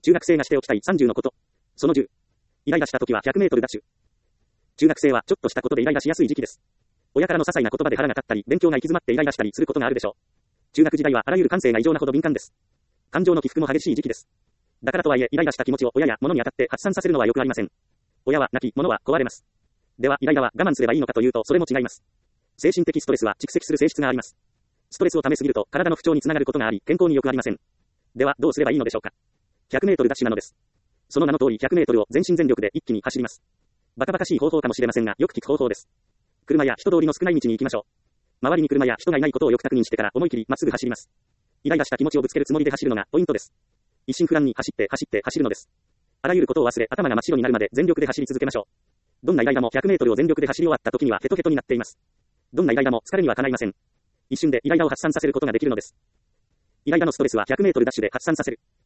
中学生がしておきたい30のこと。その10。イライラした時は100メートルダッシュ。中学生はちょっとしたことでイライラしやすい時期です。親からの些細な言葉で腹が立ったり、勉強が行き詰まってイライラしたりすることがあるでしょう。中学時代はあらゆる感性が異常なほど敏感です。感情の起伏も激しい時期です。だからとはいえ、イライラした気持ちを親や物に当たって発散させるのは良くありません。親は泣き、物は壊れます。では、イライラは我慢すればいいのかというと、それも違います。精神的ストレスは蓄積する性質があります。ストレスを溜めすぎると、体の不調につながることがあり、健康に良くありません。では、どうすればいいのでしょうか。100メートルダッシュなのです。その名の通り100メートルを全身全力で一気に走ります。バカバカしい方法かもしれませんが、よく聞く方法です。車や人通りの少ない道に行きましょう。周りに車や人がいないことをよく確認してから思い切りまっすぐ走ります。イライラした気持ちをぶつけるつもりで走るのがポイントです。一心不乱に走って走るのです。あらゆることを忘れ、頭が真っ白になるまで全力で走り続けましょう。どんなイライラも100メートルを全力で走り終わった時にはヘトヘトになっています。どんなイライラも疲れにはかないません。一瞬でイライラを発散させることができるのです。イライラのストレスは100メートルダッシュで発散させる。